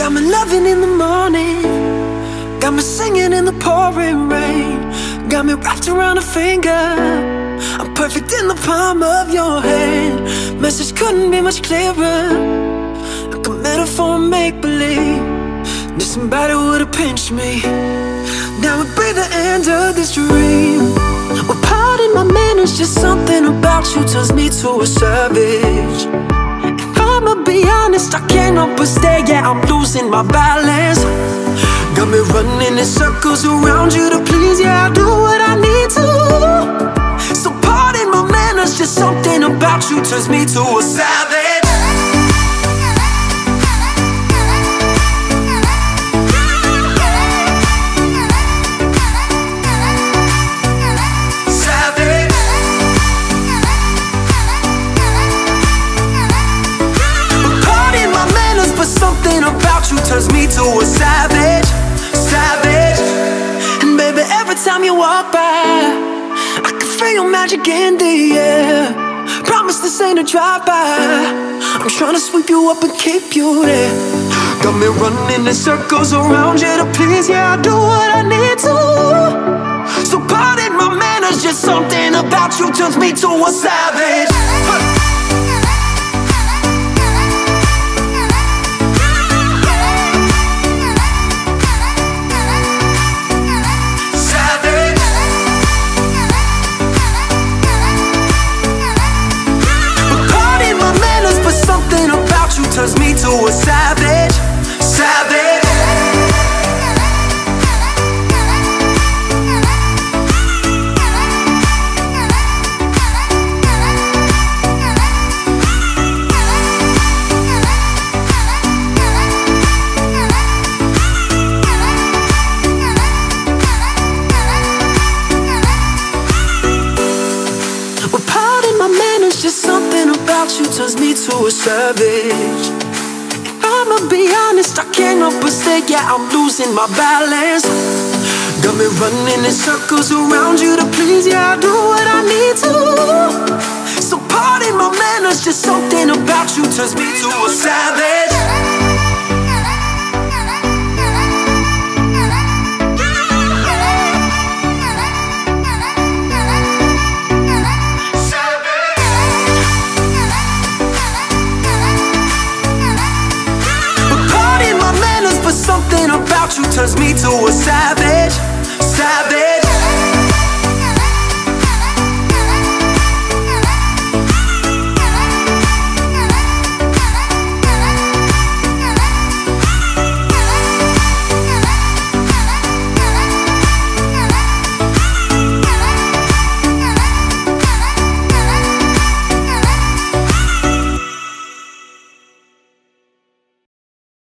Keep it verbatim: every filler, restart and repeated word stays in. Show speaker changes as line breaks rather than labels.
Got me loving in the morning, got me singing in the pouring rain, got me wrapped around a finger. I'm perfect in the palm of your hand. Message couldn't be much clearer, like a metaphor and make-believe. Knew somebody would've pinched me. Now would be the end of this dream. Well, pardon my manners, just something about you turns me to a savage. If I'ma be honest, I can't help but stay, yeah, I'm losing my balance. Got me running in circles around you to please, yeah, I do what I need to. So pardon my manners, just something about you turns me to a savage. Something about you turns me to a savage, savage. And baby, every time you walk by, I can feel your magic in the air. Promise this ain't a drive-by, I'm tryna sweep you up and keep you there. Got me running in circles around you to please, yeah, I do what I need to. So pardon my manners, just something about you turns me to a savage. Turns me to a savage, savage. Well, pardon my manners, just something about you turns me to a savage. If I'ma be honest, I can't help but stay, yeah, I'm losing my balance. Got me running in circles around you to please, yeah, I do what I need to. So pardon my manners, just something about you turns me to a savage.